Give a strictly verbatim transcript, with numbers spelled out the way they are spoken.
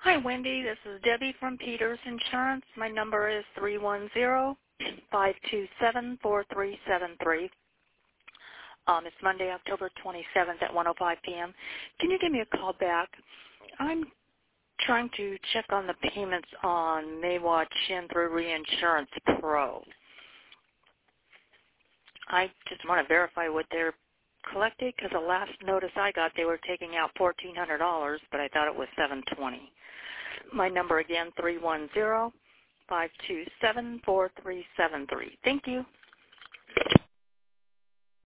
Hi, Wendy. This is Debbie from Peters Insurance. My number is three one zero, five two seven, four three seven three. Um, it's Monday, October twenty-seventh at one oh five p.m. Can you give me a call back? I'm trying to check on the payments on Maywa Chin through Reinsurance Pro. I just want to verify what they're collecting because the last notice I got, they were taking out fourteen hundred dollars, but I thought it was seven hundred twenty dollars. My number again, three one zero, five two seven, four three seven three. Thank you.